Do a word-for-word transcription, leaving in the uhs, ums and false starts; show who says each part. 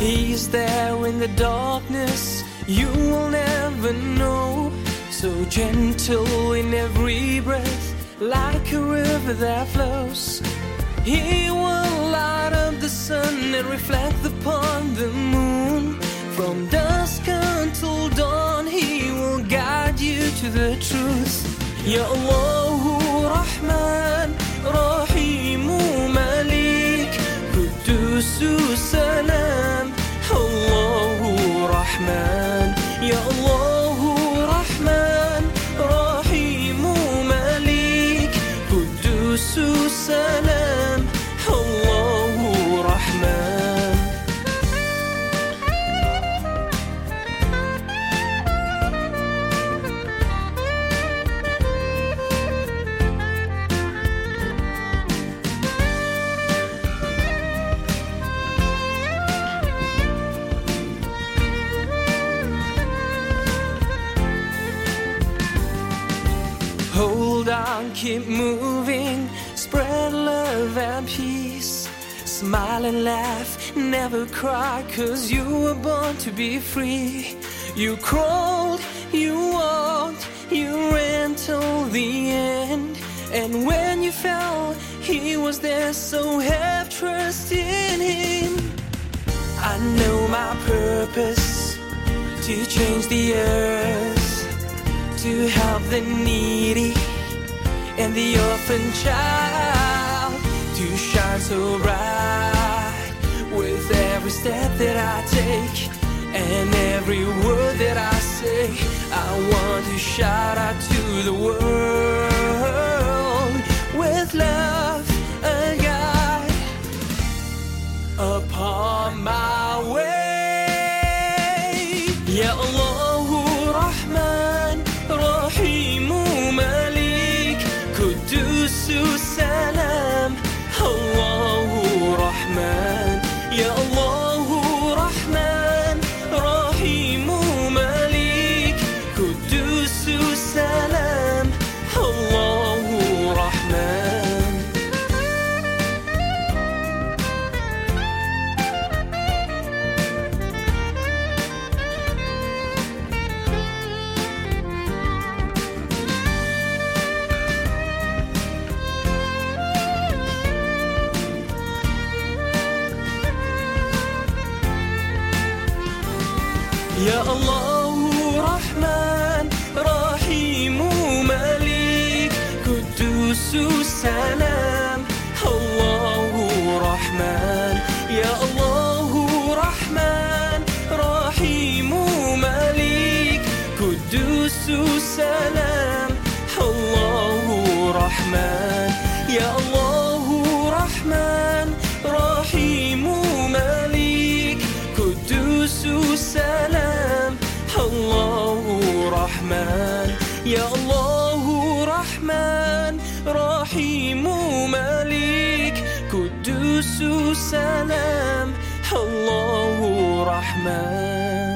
Speaker 1: He's there in the darkness, you will never know. So gentle in every breath, like a river that flows. He will light up the sun and reflect upon the moon. From dusk until dawn, He will guide you to the truth. Ya Allahu Rahman, Rahimu Malik, Qudusu Salam. Allahu Rahman, Ya Allahu Rahman, Rahimu Malik, Qudusu Salam. Allahu Rahman. Hold on, keep moving, spread love and peace. Smile and laugh, never cry, 'cause you were born to be free. You crawled, you walked, you ran till the end. And when you fell, He was there, so have trust in Him. I know my purpose, to change the earth, to help the needy and the orphan child, to shine so bright with every step that I take and every word that I say. I want to shout out to the world with love and guide upon my way. Ya Allahu Rahman, Rahimu Malik, Qudusu Salam. Allahu Rahman, Ya Allahu Rahman, Rahimu Malik, Qudusu Salam. Allahu Rahman. Ya Allahu Rahman, Rahimu Malik, Qudusu Salam. Allahu Rahman, Ya Allahu Rahman, Rahimu Malik, Qudusu Salam. Allahu Rahman, Ya Allahu Rahman, Rahimu Malik, Qudusu Salam. Allahu Rahman, Ya Allahu Rahman, Rahimu Malik, Qudusu Salam. Allahu Rahman.